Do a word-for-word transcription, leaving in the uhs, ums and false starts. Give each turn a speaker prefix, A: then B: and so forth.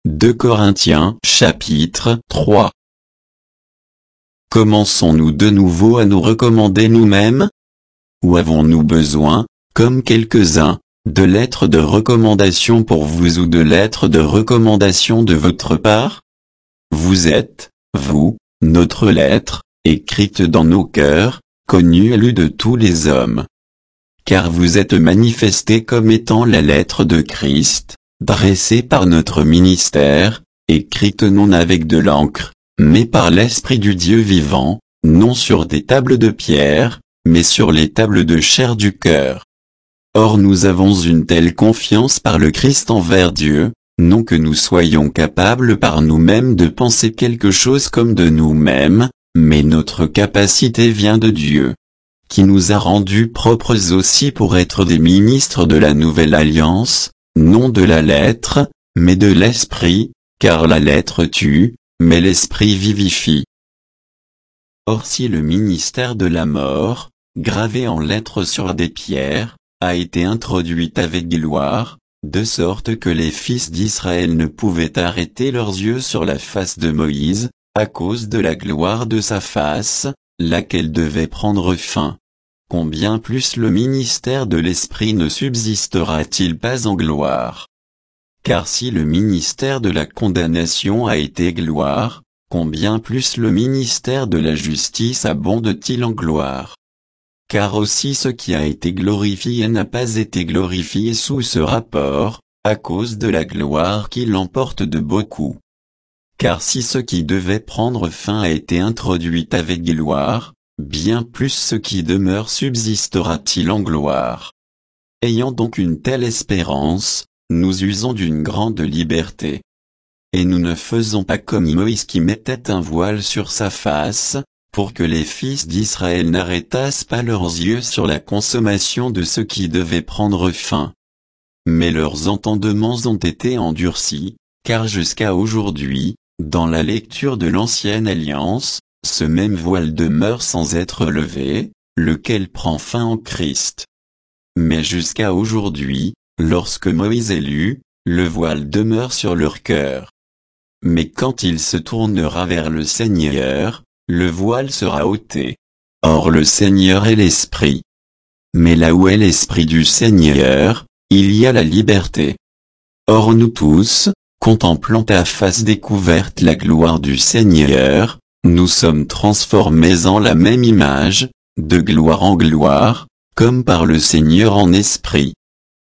A: deux Corinthiens chapitre trois. Commençons-nous de nouveau à nous recommander nous-mêmes? Ou avons-nous besoin, comme quelques-uns, de lettres de recommandation pour vous ou de lettres de recommandation de votre part? Vous êtes, vous, notre lettre, écrite dans nos cœurs, connue et lue de tous les hommes. Car vous êtes manifestés comme étant la lettre de Christ, dressée par notre ministère, écrite non avec de l'encre, mais par l'Esprit du Dieu vivant, non sur des tables de pierre, mais sur les tables de chair du cœur. Or nous avons une telle confiance par le Christ envers Dieu, non que nous soyons capables par nous-mêmes de penser quelque chose comme de nous-mêmes, mais notre capacité vient de Dieu, qui nous a rendus propres aussi pour être des ministres de la nouvelle alliance, non de la lettre, mais de l'esprit, car la lettre tue, mais l'esprit vivifie. Or si le ministère de la mort, gravé en lettres sur des pierres, a été introduit avec gloire, de sorte que les fils d'Israël ne pouvaient arrêter leurs yeux sur la face de Moïse, à cause de la gloire de sa face, laquelle devait prendre fin. Combien plus le ministère de l'Esprit ne subsistera-t-il pas en gloire? Car si le ministère de la condamnation a été gloire, combien plus le ministère de la justice abonde-t-il en gloire? Car aussi ce qui a été glorifié n'a pas été glorifié sous ce rapport, à cause de la gloire qui l'emporte de beaucoup. Car si ce qui devait prendre fin a été introduit avec gloire, bien plus ce qui demeure subsistera-t-il en gloire. Ayant donc une telle espérance, nous usons d'une grande liberté. Et nous ne faisons pas comme Moïse qui mettait un voile sur sa face, pour que les fils d'Israël n'arrêtassent pas leurs yeux sur la consommation de ce qui devait prendre fin. Mais leurs entendements ont été endurcis, car jusqu'à aujourd'hui, dans la lecture de l'Ancienne Alliance, ce même voile demeure sans être levé, lequel prend fin en Christ. Mais jusqu'à aujourd'hui, lorsque Moïse est lu, le voile demeure sur leur cœur. Mais quand il se tournera vers le Seigneur, le voile sera ôté. Or le Seigneur est l'Esprit. Mais là où est l'Esprit du Seigneur, il y a la liberté. Or nous tous, contemplant à face découverte la gloire du Seigneur, nous sommes transformés en la même image, de gloire en gloire, comme par le Seigneur en esprit.